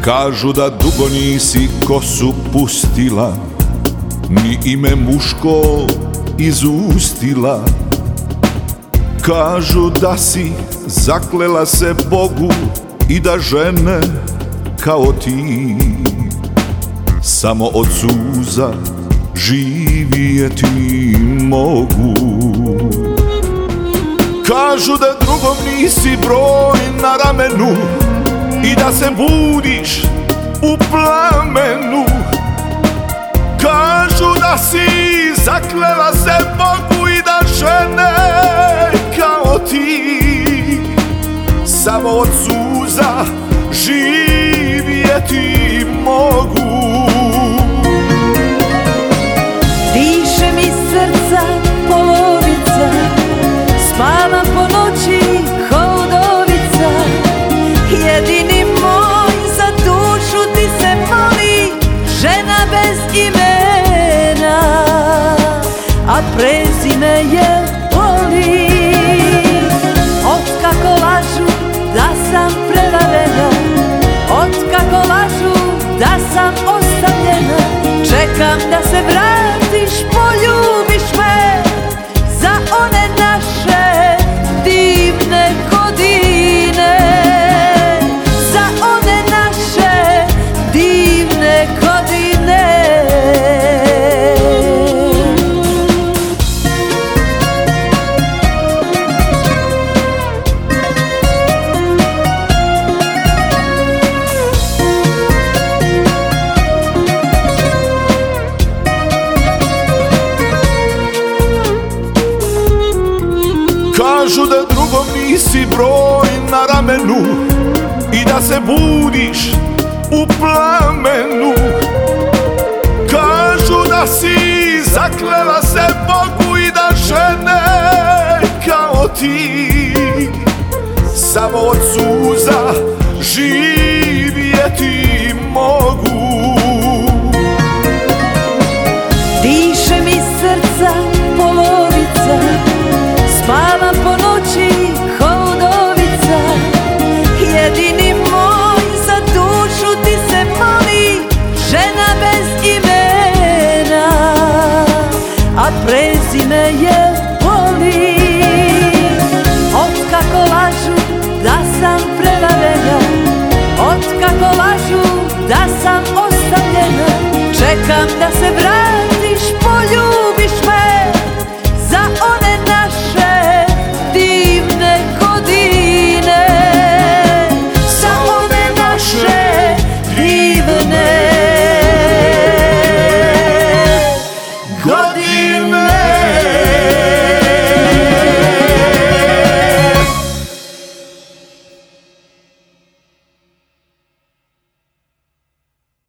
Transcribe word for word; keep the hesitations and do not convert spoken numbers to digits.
Kažu da dugo nisi kosu pustila, ni ime muško izustila. Kažu da si zaklela se Bogu i da žene kao ti samo od suza živjeti mogu. Kažu da drugom nisi broj na ramenu i da se budiš u plamenu. Kažu da si zaklela se Bogu i da žene kao ti samo od suza živjeti mogu. Diše mi srca polovica, spavam po noći ko udovica. Jedini moj za dušu ti se moli, žena bez imena, a prezime je voli. Otkako lažu da sam prevarena, otkako lažu da sam ostavljena, čekam da se vratiš, poljubiš me za one naše divne godine, za one naše divne godine. Kažu da drugom nisi broj na ramenu i da se budiš u plamenu. Kažu da si zaklela se Bogu i da žene kao ti samo od suza živjeti mogu. Diše mi srca polovica, spavam po noći ko udovica. Jedini